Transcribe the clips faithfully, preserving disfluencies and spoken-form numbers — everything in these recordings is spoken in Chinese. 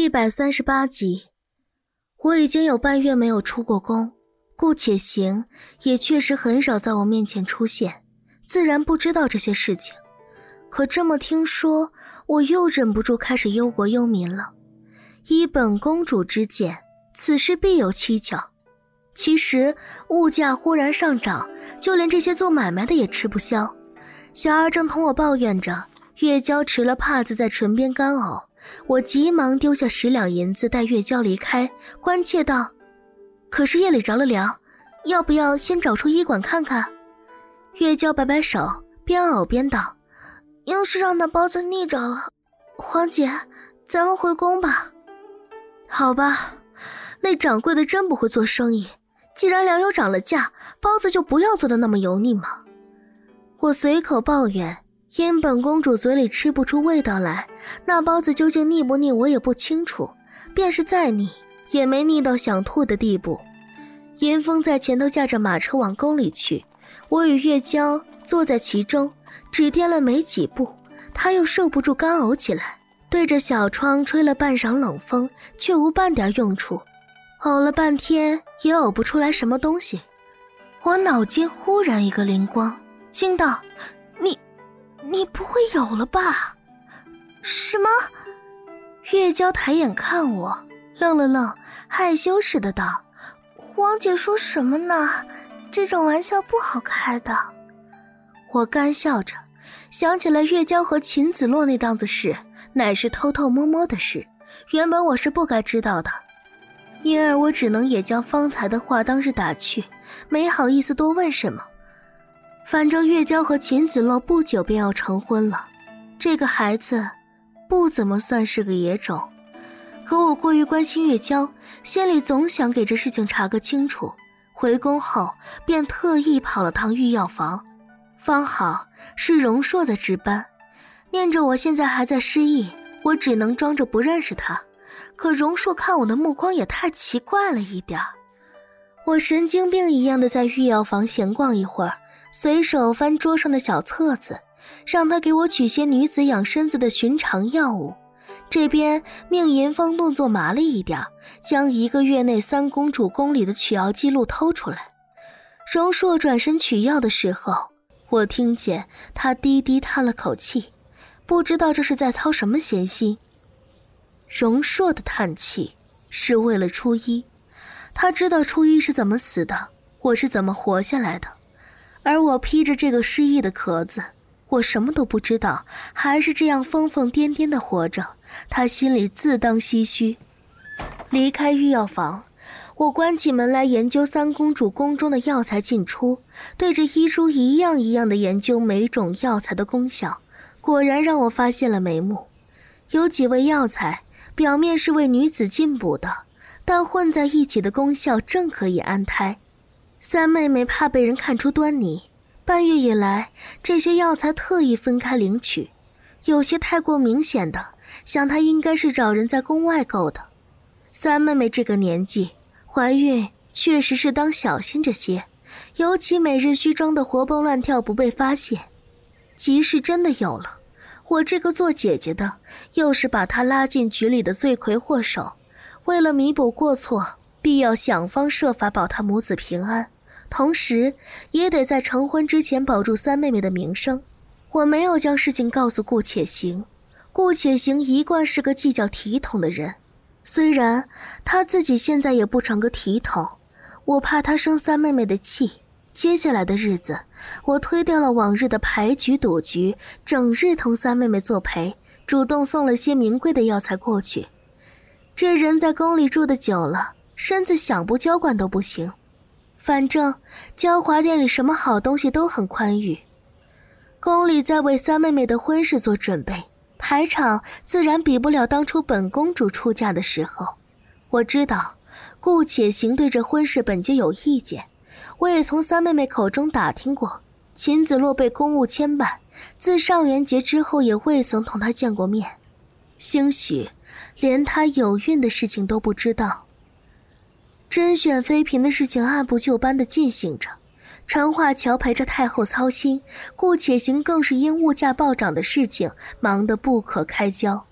一百三十八集。我已经有半月没有出过宫，顾且行也确实很少在我面前出现，自然不知道这些事情。可这么听说，我又忍不住开始忧国忧民了。依本公主之见，此事必有蹊跷。其实物价忽然上涨，就连这些做买卖的也吃不消。小二正同我抱怨着，月娇持了帕子在唇边干呕，我急忙丢下十两银子带月娇离开，关切道：可是夜里着了凉，要不要先找出医馆看看？月娇摆摆手，边呕边道：要是让那包子腻着了，黄姐，咱们回宫吧。好吧，那掌柜的真不会做生意，既然粮油涨了价，包子就不要做得那么油腻嘛。我随口抱怨，因本公主嘴里吃不出味道来，那包子究竟腻不腻我也不清楚，便是再腻也没腻到想吐的地步。银风在前头驾着马车往宫里去，我与月娇坐在其中，只颠了没几步，她又受不住干呕起来，对着小窗吹了半晌冷风，却无半点用处，呕了半天也呕不出来什么东西。我脑筋忽然一个灵光，惊道：你你不会有了吧？什么？月娇抬眼看我，愣了愣，害羞似的道：黄姐说什么呢？这种玩笑不好开的。我干笑着，想起来月娇和秦子洛那档子事，乃是偷偷摸摸的事，原本我是不该知道的，因而我只能也将方才的话当日打趣，没好意思多问什么。反正月娇和秦子洛不久便要成婚了，这个孩子不怎么算是个野种。可我过于关心月娇，心里总想给这事情查个清楚。回宫后便特意跑了趟御药房，方好是荣硕在值班。念着我现在还在失忆，我只能装着不认识他，可荣硕看我的目光也太奇怪了一点。我神经病一样的在御药房闲逛一会儿，随手翻桌上的小册子，让他给我取些女子养身子的寻常药物。这边命银风动作麻利一点，将一个月内三公主宫里的取药记录偷出来。荣硕转身取药的时候，我听见他低低叹了口气，不知道这是在操什么闲心。荣硕的叹气是为了初一，他知道初一是怎么死的，我是怎么活下来的，而我披着这个失忆的壳子，我什么都不知道，还是这样疯疯癫癫地活着，他心里自当唏嘘。离开御药房，我关起门来研究三公主宫中的药材进出，对着医书一样一样地研究每种药材的功效，果然让我发现了眉目。有几味药材表面是为女子进补的，但混在一起的功效正可以安胎。三妹妹怕被人看出端倪，半月以来这些药材特意分开领取，有些太过明显的，想她应该是找人在宫外购的。三妹妹这个年纪怀孕确实是当小心这些，尤其每日须装的活蹦乱跳不被发现。急事真的有了，我这个做姐姐的又是把她拉进局里的罪魁祸首，为了弥补过错，必要想方设法保她母子平安，同时也得在成婚之前保住三妹妹的名声。我没有将事情告诉顾且行，顾且行一贯是个计较体统的人，虽然他自己现在也不成个体统，我怕他生三妹妹的气。接下来的日子，我推掉了往日的牌局赌局，整日同三妹妹作陪，主动送了些名贵的药材过去。这人在宫里住得久了，身子想不娇惯都不行。反正娇华殿里什么好东西都很宽裕。宫里在为三妹妹的婚事做准备，排场自然比不了当初本公主出嫁的时候。我知道顾且行对这婚事本就有意见，我也从三妹妹口中打听过，秦子洛被公务牵绊，自上元节之后也未曾同他见过面，兴许连他有孕的事情都不知道。甄选妃嫔的事情按部就班地进行着，常华侨陪着太后操心，顾且行更是因物价暴涨的事情忙得不可开交。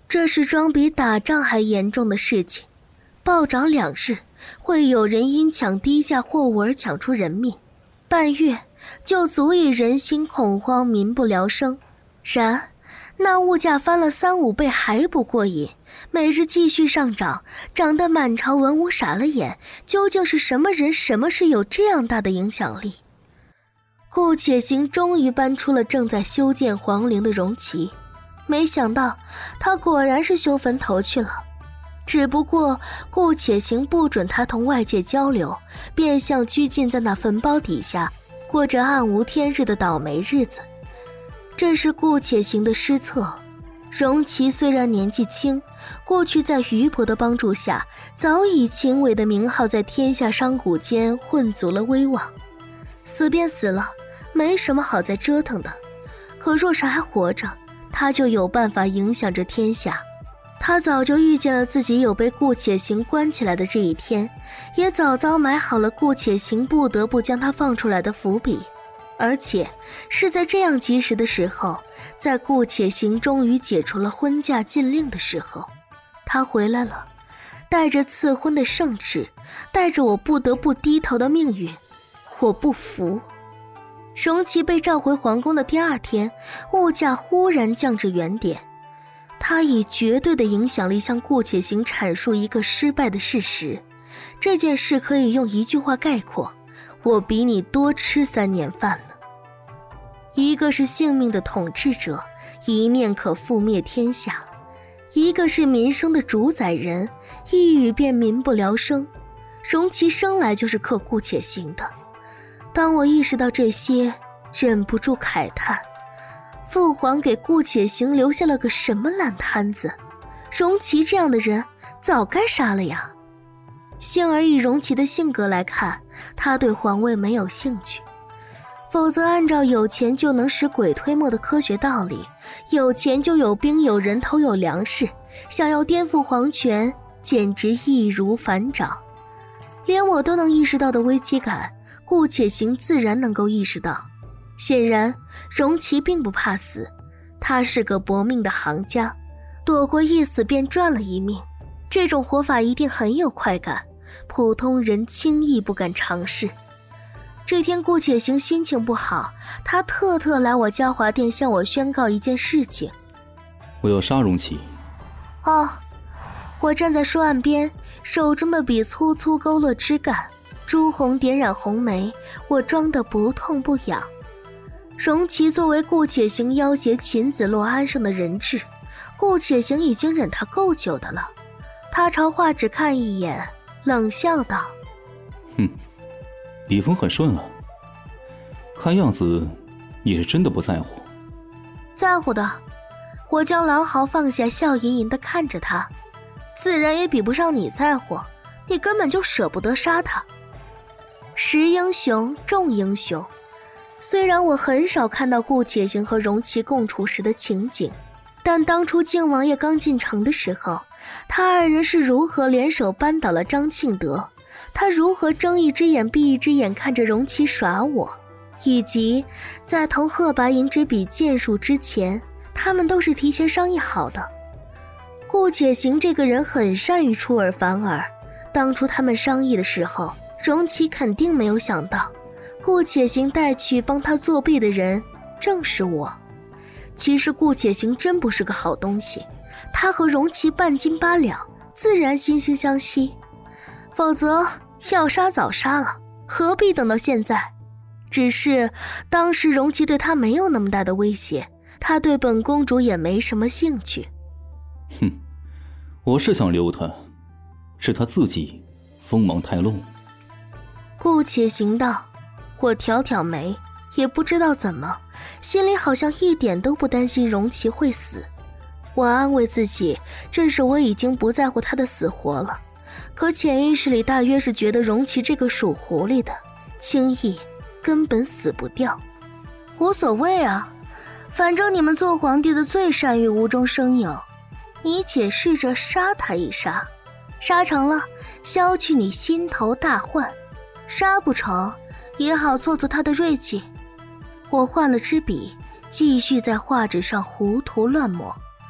这是桩比打仗还严重的事情，暴涨两日，会有人因抢低价货物而抢出人命，半月就足以人心恐慌，民不聊生。然那物价翻了三五倍还不过瘾，每日继续上涨，涨得满朝文武傻了眼，究竟是什么人什么事有这样大的影响力？顾且行终于搬出了正在修建皇陵的荣旗，没想到他果然是修坟头去了，只不过顾且行不准他同外界交流，变相拘禁在那坟包底下，过着暗无天日的倒霉日子。这是顾且行的失策。荣琪虽然年纪轻，过去在余婆的帮助下，早以秦伟的名号在天下商贾间混足了威望。死便死了，没什么好再折腾的。可若是还活着，他就有办法影响着天下。他早就预见了自己有被顾且行关起来的这一天，也早早买好了顾且行不得不将他放出来的伏笔。而且是在这样及时的时候，在顾且行终于解除了婚嫁禁令的时候，他回来了，带着赐婚的圣旨，带着我不得不低头的命运。我不服。荣琪被召回皇宫的第二天，物价忽然降至原点。他以绝对的影响力向顾且行阐述一个失败的事实，这件事可以用一句话概括：我比你多吃三年饭呢。一个是性命的统治者，一念可覆灭天下；一个是民生的主宰人，一语便民不聊生。荣琪生来就是克顾且行的。当我意识到这些，忍不住慨叹，父皇给顾且行留下了个什么烂摊子？荣琪这样的人早该杀了呀。幸而以荣琪的性格来看，他对皇位没有兴趣，否则按照有钱就能使鬼推磨的科学道理，有钱就有兵有人头有粮食，想要颠覆皇权简直易如反掌。连我都能意识到的危机感，顾且行自然能够意识到。显然荣琪并不怕死，他是个搏命的行家，躲过一死便赚了一命，这种活法一定很有快感，普通人轻易不敢尝试。这天顾且行心情不好，他特特来我嘉华殿向我宣告一件事情。 我要杀荣琪。 哦，我站在书案边，手中的笔粗粗勾勒枝干，朱红点染红梅，我装得不痛不痒。荣琪作为顾且行要挟秦子洛安上的人质，顾且行已经忍他够久的了。他朝画纸看一眼，冷笑道： 哼，笔锋很顺啊，看样子你是真的不在乎。 在乎的。我将狼毫放下，笑吟吟地看着他，自然也比不上你在乎，你根本就舍不得杀他。识英雄重英雄，虽然我很少看到顾且行和荣琪共处时的情景，但当初靖王爷刚进城的时候，他二人是如何联手扳倒了张庆德，他如何睁一只眼闭一只眼看着荣琪耍我，以及在同贺白银之比剑术之前，他们都是提前商议好的。顾且行这个人很善于出尔反尔，当初他们商议的时候，荣琪肯定没有想到顾且行带去帮他作弊的人正是我。其实顾且行真不是个好东西，他和荣琪半斤八两，自然惺惺相惜，否则要杀早杀了，何必等到现在？只是当时荣琪对他没有那么大的威胁，他对本公主也没什么兴趣。 哼，我是想留他，是他自己锋芒太露。 顾且行道。我挑挑眉，也不知道怎么，心里好像一点都不担心荣琪会死。我安慰自己，这是我已经不在乎他的死活了，可潜意识里大约是觉得荣琪这个属狐狸的，轻易根本死不掉。无所谓啊，反正你们做皇帝的最善于无中生有，你且试着杀他一杀，杀成了消去你心头大患，杀不成也好挫挫他的锐气。我换了支笔，继续在画纸上胡涂乱抹。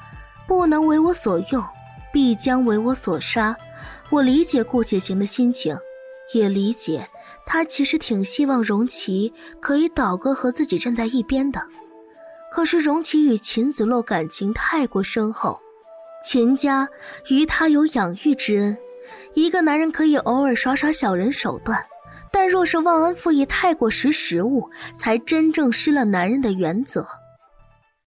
不能为我所用，必将为我所杀。我理解顾且行的心情，也理解他其实挺希望荣琪可以倒戈和自己站在一边的。可是荣琪与秦子洛感情太过深厚，秦家于他有养育之恩，一个男人可以偶尔耍耍小人手段，但若是忘恩负义太过识时务，才真正失了男人的原则。